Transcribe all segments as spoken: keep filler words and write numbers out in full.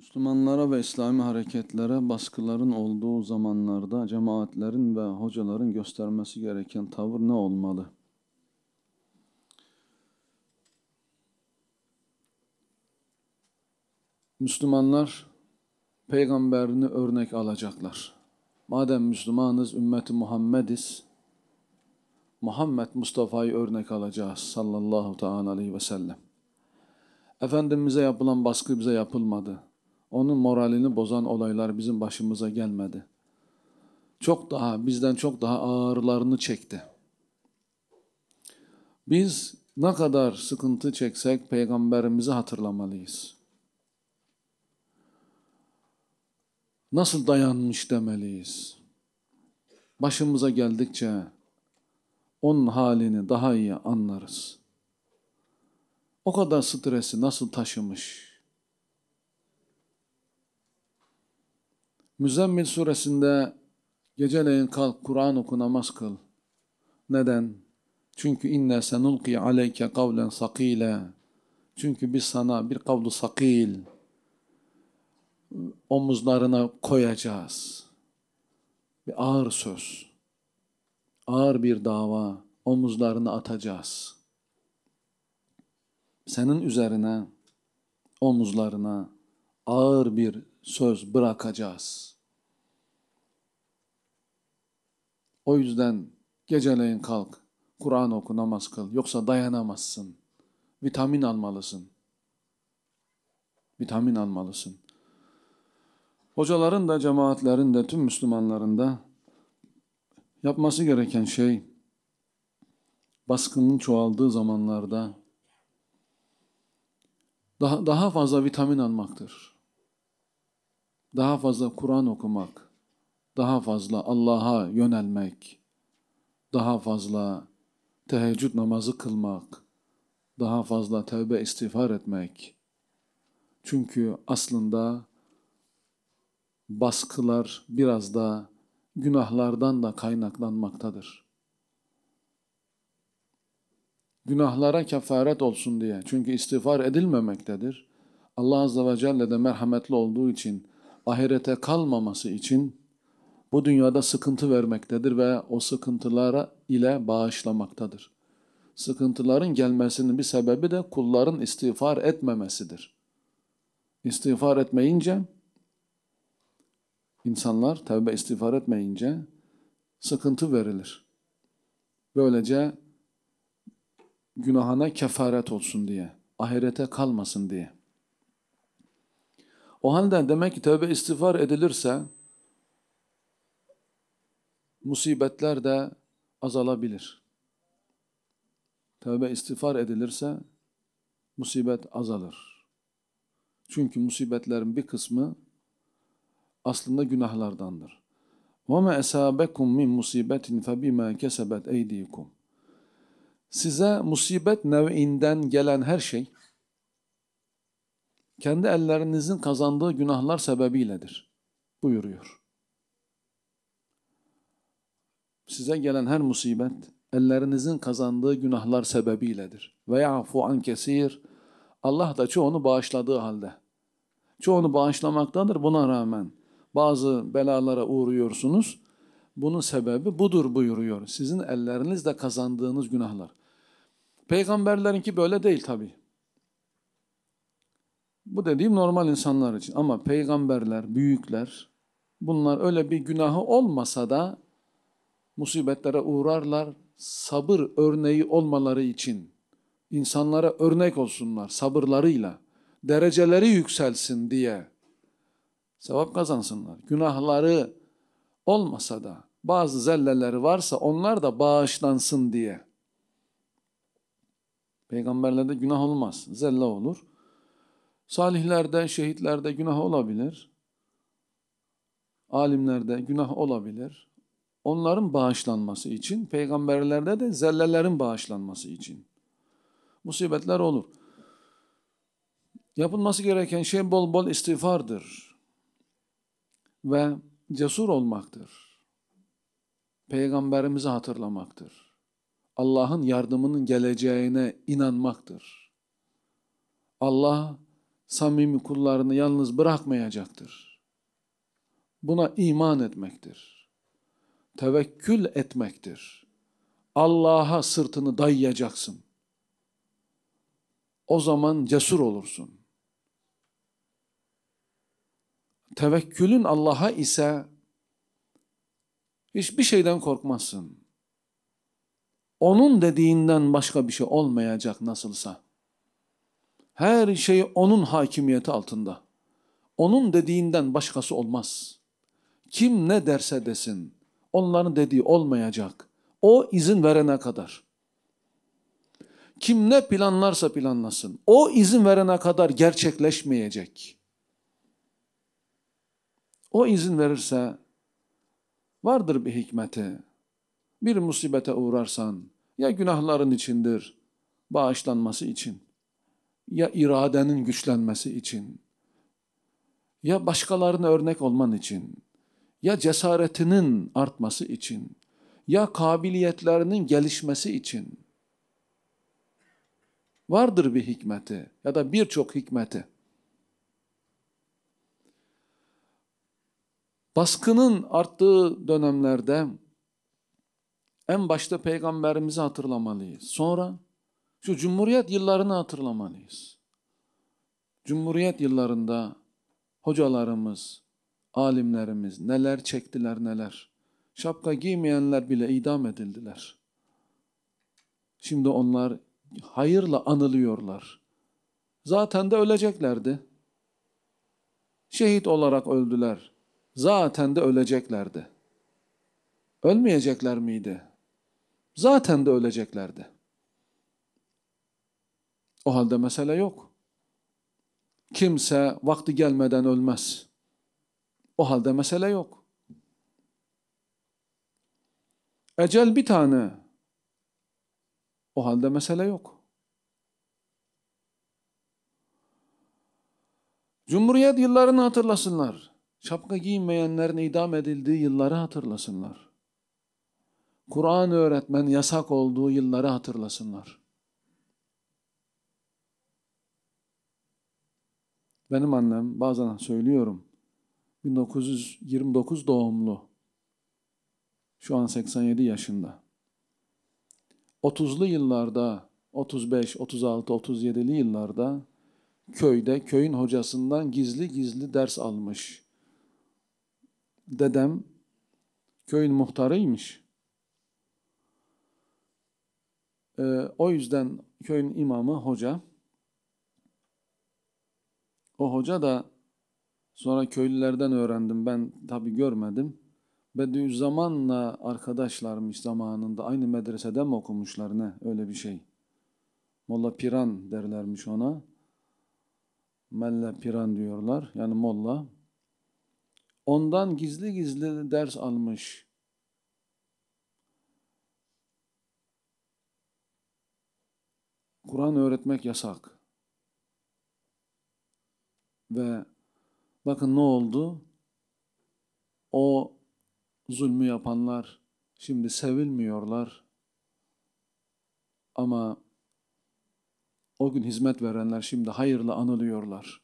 Müslümanlara ve İslami hareketlere baskıların olduğu zamanlarda cemaatlerin ve hocaların göstermesi gereken tavır ne olmalı? Müslümanlar peygamberini örnek alacaklar. Madem Müslümanız, ümmeti Muhammediz, Muhammed Mustafa'yı örnek alacağız sallallahu teala aleyhi ve sellem. Efendimiz'e yapılan baskı bize yapılmadı. Onun moralini bozan olaylar bizim başımıza gelmedi. Çok daha, bizden çok daha ağırlarını çekti. Biz ne kadar sıkıntı çeksek peygamberimizi hatırlamalıyız. Nasıl dayanmış demeliyiz. Başımıza geldikçe onun halini daha iyi anlarız. O kadar stresi nasıl taşımış. Müzzemmil suresinde geceleyin kalk Kur'an oku, namaz kıl. Neden? Çünkü inne senulqi aleyke kavlen sakile. Çünkü biz sana bir kavlu sakil omuzlarına koyacağız. Bir ağır söz, ağır bir dava omuzlarına atacağız. Senin üzerine, omuzlarına ağır bir söz bırakacağız. O yüzden geceleyin kalk, Kur'an oku, namaz kıl. Yoksa dayanamazsın. Vitamin almalısın. Vitamin almalısın. Hocaların da, cemaatlerin de, tüm Müslümanların da yapması gereken şey, baskının çoğaldığı zamanlarda daha, daha fazla vitamin almaktır. Daha fazla Kur'an okumak, daha fazla Allah'a yönelmek, daha fazla teheccüd namazı kılmak, daha fazla tevbe istiğfar etmek. Çünkü aslında baskılar biraz da günahlardan da kaynaklanmaktadır. Günahlara kefaret olsun diye. Çünkü istiğfar edilmemektedir. Allah Azze ve Celle de merhametli olduğu için, ahirete kalmaması için bu dünyada sıkıntı vermektedir ve o sıkıntılara ile bağışlamaktadır. Sıkıntıların gelmesinin bir sebebi de kulların istiğfar etmemesidir. İstiğfar etmeyince, insanlar tevbe istiğfar etmeyince sıkıntı verilir. Böylece günahına kefaret olsun diye, ahirete kalmasın diye. O halde demek ki tevbe istiğfar edilirse musibetler de azalabilir. Tevbe istiğfar edilirse musibet azalır. Çünkü musibetlerin bir kısmı aslında günahlardandır. وَمَا أَسَابَكُمْ مِنْ مُصِيبَةٍ فَبِمَا كَسَبَتْ اَيْدِيكُمْ Size musibet nev'inden gelen her şey, kendi ellerinizin kazandığı günahlar sebebiyledir buyuruyor. Size gelen her musibet, ellerinizin kazandığı günahlar sebebiyledir. Ve ya'fu an kesir. Allah da çoğunu bağışladığı halde. Çoğunu bağışlamaktadır. Buna rağmen bazı belalara uğruyorsunuz. Bunun sebebi budur buyuruyor. Sizin ellerinizle kazandığınız günahlar. Peygamberlerinki böyle değil tabii. Bu dediğim normal insanlar için. Ama peygamberler, büyükler, bunlar öyle bir günahı olmasa da musibetlere uğrarlar. Sabır örneği olmaları için, insanlara örnek olsunlar sabırlarıyla, dereceleri yükselsin diye, sevap kazansınlar. Günahları olmasa da bazı zelleleri varsa onlar da bağışlansın diye. Peygamberlerde günah olmaz, zelle olur. Salihlerde, şehitlerde günah olabilir. Alimlerde günah olabilir. Onların bağışlanması için, peygamberlerde de zellelerin bağışlanması için. Musibetler olur. Yapılması gereken şey bol bol istiğfardır. Ve cesur olmaktır. Peygamberimizi hatırlamaktır. Allah'ın yardımının geleceğine inanmaktır. Allah samimi kullarını yalnız bırakmayacaktır. Buna iman etmektir. Tevekkül etmektir. Allah'a sırtını dayayacaksın. O zaman cesur olursun. Tevekkülün Allah'a ise hiçbir şeyden korkmazsın. Onun dediğinden başka bir şey olmayacak nasılsa. Her şey onun hakimiyeti altında. Onun dediğinden başkası olmaz. Kim ne derse desin, onların dediği olmayacak. O izin verene kadar. Kim ne planlarsa planlasın, o izin verene kadar gerçekleşmeyecek. O izin verirse vardır bir hikmeti. Bir musibete uğrarsan ya günahların içindir, bağışlanması için, ya iradenin güçlenmesi için, ya başkalarına örnek olman için, ya cesaretinin artması için, ya kabiliyetlerinin gelişmesi için. Vardır bir hikmeti ya da birçok hikmeti. Baskının arttığı dönemlerde en başta Peygamberimizi hatırlamalıyız. Sonra şu Cumhuriyet yıllarını hatırlamalıyız. Cumhuriyet yıllarında hocalarımız, alimlerimiz neler çektiler neler. Şapka giymeyenler bile idam edildiler. Şimdi onlar hayırla anılıyorlar. Zaten de öleceklerdi. Şehit olarak öldüler. Zaten de öleceklerdi. Ölmeyecekler miydi? Zaten de öleceklerdi. O halde mesele yok. Kimse vakti gelmeden ölmez. O halde mesele yok. Ecel bir tane. O halde mesele yok. Cumhuriyet yıllarını hatırlasınlar. Şapka giymeyenlerin idam edildiği yılları hatırlasınlar. Kur'an öğretmen yasak olduğu yılları hatırlasınlar. Benim annem, bazen söylüyorum, bin dokuz yüz yirmi dokuz doğumlu. Şu an seksen yedi yaşında. otuzlu yıllarda, otuz beş, otuz altı, otuz yedili yıllarda köyde, köyün hocasından gizli gizli ders almış. Dedem köyün muhtarıymış. Ee, o yüzden köyün imamı hoca. O hoca da sonra köylülerden öğrendim. Ben tabii görmedim. Bediüzzaman'la arkadaşlarmış zamanında. Aynı medresede mi okumuşlar ne? Öyle bir şey. Molla Piran derlermiş ona. Melle Piran diyorlar. Yani molla. Ondan gizli gizli ders almış. Kur'an öğretmek yasak. Ve bakın ne oldu? O zulmü yapanlar şimdi sevilmiyorlar. Ama o gün hizmet verenler şimdi hayırla anılıyorlar.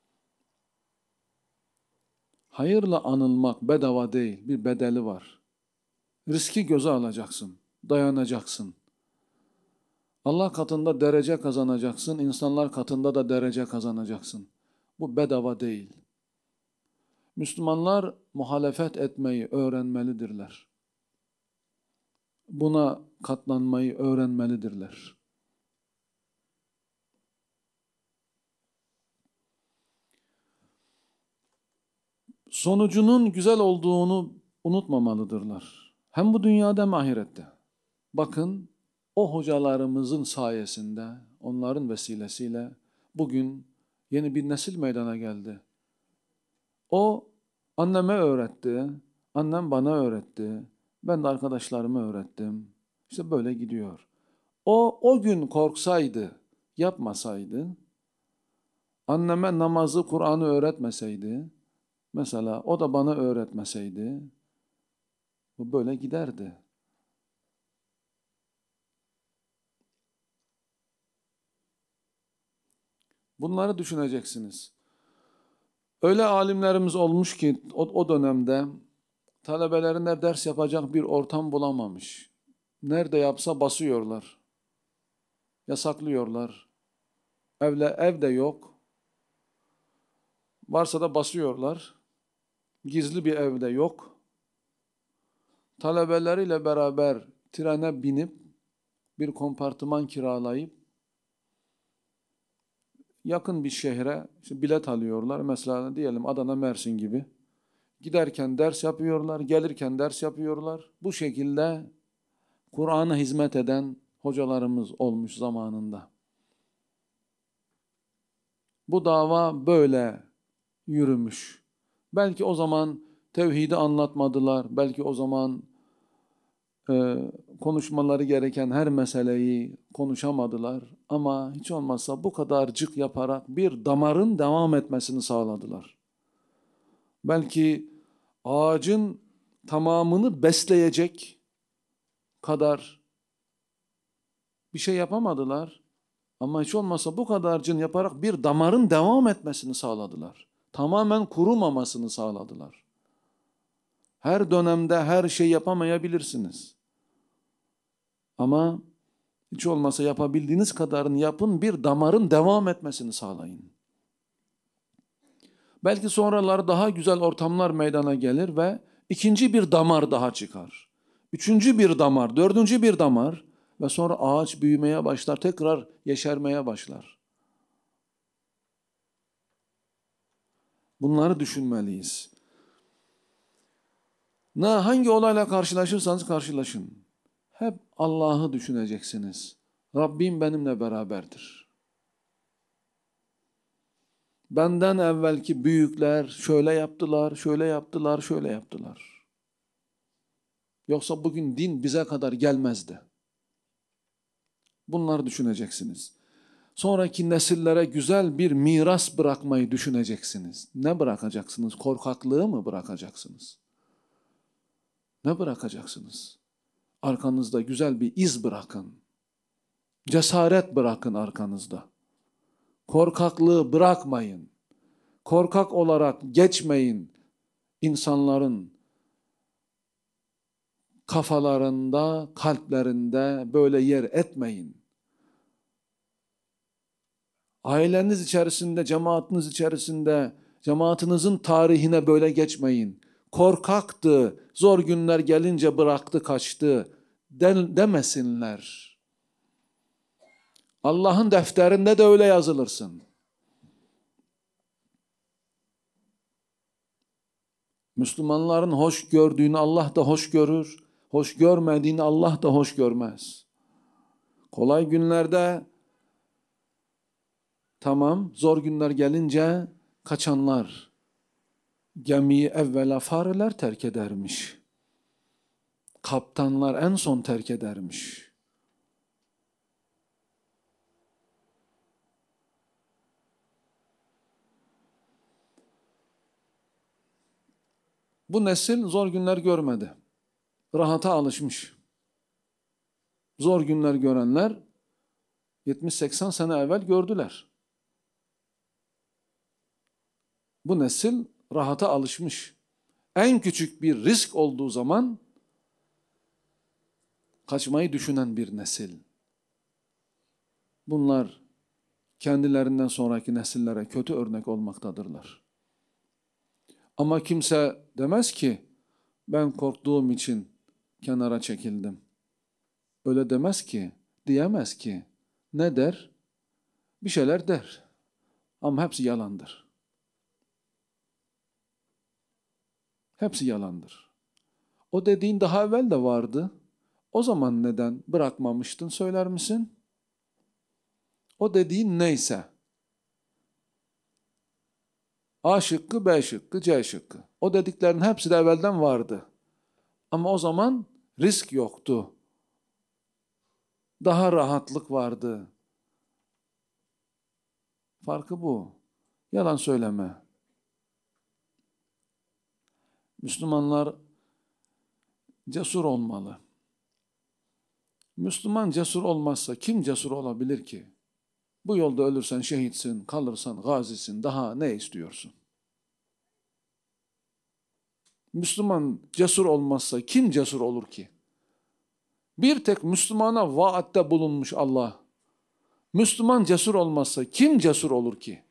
Hayırla anılmak bedava değil, bir bedeli var. Riski göze alacaksın, dayanacaksın. Allah katında derece kazanacaksın, insanlar katında da derece kazanacaksın. Bu bedava değil. Müslümanlar muhalefet etmeyi öğrenmelidirler. Buna katlanmayı öğrenmelidirler. Sonucunun güzel olduğunu unutmamalıdırlar. Hem bu dünyada hem ahirette. Bakın o hocalarımızın sayesinde, onların vesilesiyle bugün yeni bir nesil meydana geldi. O anneme öğretti, annem bana öğretti, ben de arkadaşlarıma öğrettim. İşte böyle gidiyor. O o gün korksaydı, yapmasaydı, anneme namazı, Kur'an'ı öğretmeseydi, mesela o da bana öğretmeseydi, bu böyle giderdi. Bunları düşüneceksiniz. Öyle alimlerimiz olmuş ki o, o dönemde talebelerine ders yapacak bir ortam bulamamış. Nerede yapsa basıyorlar. Yasaklıyorlar. Evle, ev de yok. Varsa da basıyorlar. Gizli bir evde yok. Talebeleriyle beraber trene binip bir kompartıman kiralayıp yakın bir şehre işte bilet alıyorlar. Mesela diyelim Adana, Mersin gibi. Giderken ders yapıyorlar, gelirken ders yapıyorlar. Bu şekilde Kur'an'a hizmet eden hocalarımız olmuş zamanında. Bu dava böyle yürümüş. Belki o zaman tevhidi anlatmadılar, belki o zaman e, konuşmaları gereken her meseleyi konuşamadılar. Ama hiç olmazsa bu kadarcık yaparak bir damarın devam etmesini sağladılar. Belki ağacın tamamını besleyecek kadar bir şey yapamadılar. Ama hiç olmazsa bu kadarcık yaparak bir damarın devam etmesini sağladılar. Tamamen kurumamasını sağladılar. Her dönemde her şey yapamayabilirsiniz. Ama hiç olmazsa yapabildiğiniz kadarını yapın, bir damarın devam etmesini sağlayın. Belki sonralar daha güzel ortamlar meydana gelir ve ikinci bir damar daha çıkar. Üçüncü bir damar, dördüncü bir damar ve sonra ağaç büyümeye başlar, tekrar yeşermeye başlar. Bunları düşünmeliyiz. Ne, hangi olayla karşılaşırsanız karşılaşın. Hep Allah'ı düşüneceksiniz. Rabbim benimle beraberdir. Benden evvelki büyükler şöyle yaptılar, şöyle yaptılar, şöyle yaptılar. Yoksa bugün din bize kadar gelmezdi. Bunları düşüneceksiniz. Sonraki nesillere güzel bir miras bırakmayı düşüneceksiniz. Ne bırakacaksınız? Korkaklığı mı bırakacaksınız? Ne bırakacaksınız? Arkanızda güzel bir iz bırakın. Cesaret bırakın arkanızda. Korkaklığı bırakmayın. Korkak olarak geçmeyin. İnsanların kafalarında, kalplerinde böyle yer etmeyin. Aileniz içerisinde, cemaatiniz içerisinde, cemaatinizin tarihine böyle geçmeyin. Korkaktı, zor günler gelince bıraktı, kaçtı demesinler. Allah'ın defterinde de öyle yazılırsın. Müslümanların hoş gördüğünü Allah da hoş görür, hoş görmediğini Allah da hoş görmez. Kolay günlerde tamam, zor günler gelince kaçanlar, gemiyi evvela fareler terk edermiş. Kaptanlar en son terk edermiş. Bu nesil zor günler görmedi. Rahata alışmış. Zor günler görenler yetmiş seksen sene evvel gördüler. Bu nesil rahata alışmış. En küçük bir risk olduğu zaman kaçmayı düşünen bir nesil. Bunlar kendilerinden sonraki nesillere kötü örnek olmaktadırlar. Ama kimse demez ki ben korktuğum için kenara çekildim. Öyle demez ki, diyemez ki. Ne der? Bir şeyler der. Ama hepsi yalandır. Hepsi yalandır. O dediğin daha evvel de vardı. O zaman neden bırakmamıştın söyler misin? O dediğin neyse. A şıkkı, B şıkkı, C şıkkı. O dediklerin hepsi de evvelden vardı. Ama o zaman risk yoktu. Daha rahatlık vardı. Farkı bu. Yalan söyleme. Müslümanlar cesur olmalı. Müslüman cesur olmazsa kim cesur olabilir ki? Bu yolda ölürsen şehitsin, kalırsan gazisin, daha ne istiyorsun? Müslüman cesur olmazsa kim cesur olur ki? Bir tek Müslümana vaatte bulunmuş Allah. Müslüman cesur olmazsa kim cesur olur ki?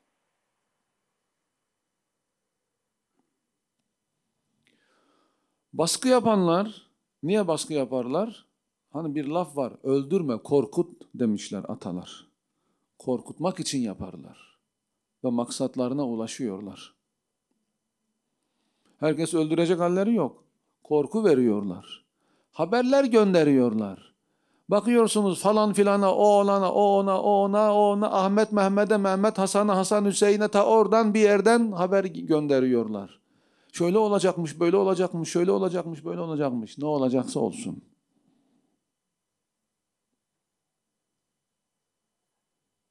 Baskı yapanlar, niye baskı yaparlar? Hani bir laf var, öldürme, korkut demişler atalar. Korkutmak için yaparlar. Ve maksatlarına ulaşıyorlar. Herkes öldürecek halleri yok. Korku veriyorlar. Haberler gönderiyorlar. Bakıyorsunuz falan filana, o olana, o ona, o ona, o ona, Ahmet Mehmet'e, Mehmet Hasan'a, Hasan Hüseyin'e ta oradan bir yerden haber gönderiyorlar. Şöyle olacakmış, böyle olacakmış, şöyle olacakmış, böyle olacakmış. Ne olacaksa olsun.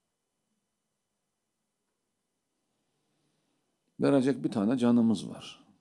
Verecek bir tane canımız var.